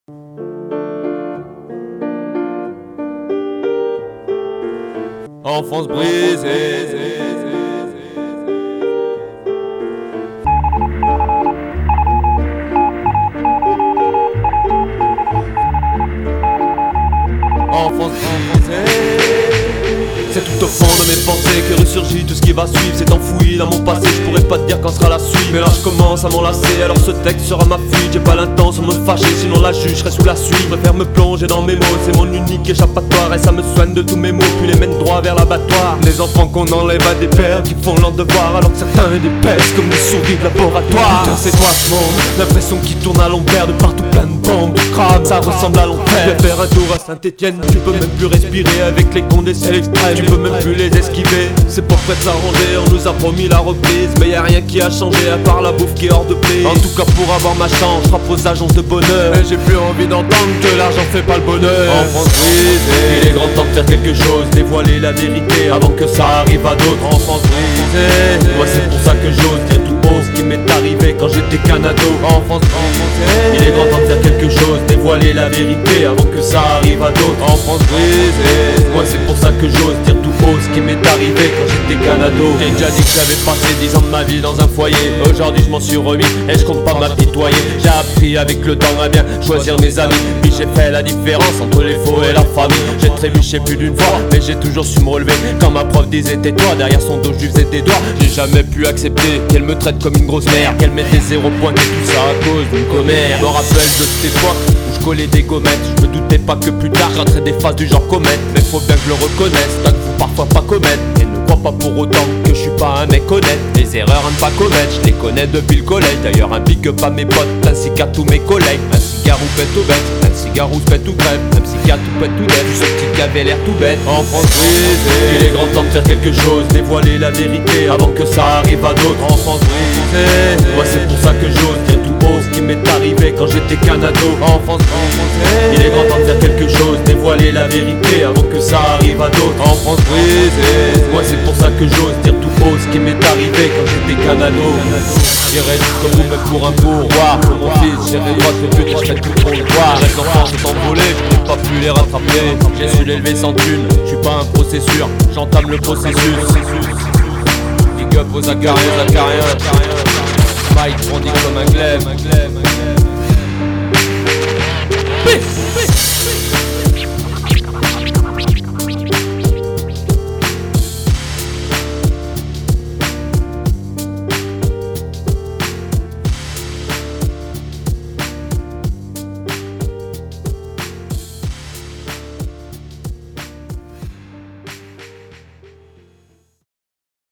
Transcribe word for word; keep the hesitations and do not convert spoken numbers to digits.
Enfance brisée. Enfance brisée. C'est tout au fond de mes pensées que ressurgit tout ce qui va suivre. C'est enfoui dans mon passé, je pourrais pas te dire quand sera la suite. Mais là je commence à m'enlacer, alors ce texte sera ma fuite. J'ai pas l'intention de me fâcher, sinon la juge serait sous la suite. Je préfère me plonger dans mes mots, c'est mon unique échappatoire. Et ça me soigne de tous mes mots, puis les mène droit vers l'abattoir. Des enfants qu'on enlève à des pères qui font leur devoir, alors que certains épaissent comme des souris de laboratoire. Putain c'est toi ce monde, l'impression qui tourne à l'envers. De partout plein de bombes, de crabes, ça ressemble à l'enfer. Je vais faire un tour à Saint-Etienne, tu peux même plus respirer avec les condés extrêmes. Tu peux même plus les esquiver, c'est pas prêt de s'arranger. On nous a promis la reprise, mais y'a rien qui a changé à part la bouffe qui est hors de prix. En tout cas pour avoir ma chance, je frappe aux agences de bonheur. Et j'ai plus envie d'entendre que l'argent fait pas le bonheur. Enfance brisée, il est grand temps de faire quelque chose, dévoiler la vérité avant que ça arrive à d'autres. Enfance brisée, moi c'est pour ça que j'ose dire tout haut ce qui m'est arrivé quand j'étais qu'un ado. Enfance brisée, il est grand temps de faire quelque chose, dévoiler la vérité avant que ça arrive à d'autres. Enfance brisée, moi c'est pour ça que j'ose dire tout haut ce qui m'est arrivé quand j'étais qu'un ado. J'ai déjà dit que j'avais passé dix ans de ma vie dans un foyer. Aujourd'hui je m'en suis remis et je compte pas m'apitoyer. J'ai appris avec le temps à bien choisir mes amis. Puis j'ai fait la différence entre les faux et la famille. J'ai trébuché plus d'une fois mais j'ai toujours su me relever. Quand ma prof disait tais-toi, derrière son dos je lui faisais des doigts. J'ai jamais pu accepter qu'elle me traite comme une grosse merde, qu'elle mette des zéro points et tout ça à cause d'une commère. Je me rappelle de ces fois où je collais des gommettes. Je me doutais pas que plus tard j'entrais des phases du genre comète. Mais faut bien que je le reconnaisse, tant que vous parfois pas commettre. Et ne crois pas pour autant que je suis pas un mec honnête. Les erreurs à ne pas commettre, je les connais depuis le collège. D'ailleurs un big up à mes potes ainsi qu'à tous mes collègues. Un cigare ou pète au bête, un cigare ou pète ou crève, un psychiatre ou pète tout dev. Ce petit qui avait l'air tout bête. Enfance brisée, il est grand temps de faire quelque chose, dévoiler la vérité avant que ça arrive à d'autres. Enfance brisée, moi c'est pour ça que j'ose dire tout haut ce qui m'est arrivé quand j'étais qu'un ado. Enfance brisée, il est grand temps de faire quelque chose, dévoiler la vérité avant que ça arrive à d'autres. Enfance brisée, moi c'est pour ça que j'ose dire tout haut ce qui m'est arrivé quand j'étais qu'un ado. J'irai jusqu'au bout mais pour un pourboire. Pour mon fils j'irai droit au but et je ferai tout pour le voir. Les enfants sont envolés, je n'ai pas pu les rattraper. J'ai su l'élever sans thune, je suis pas un processeur, j'entame le processus. Big up aux acariens, acariens. Mike brandit comme un glaive.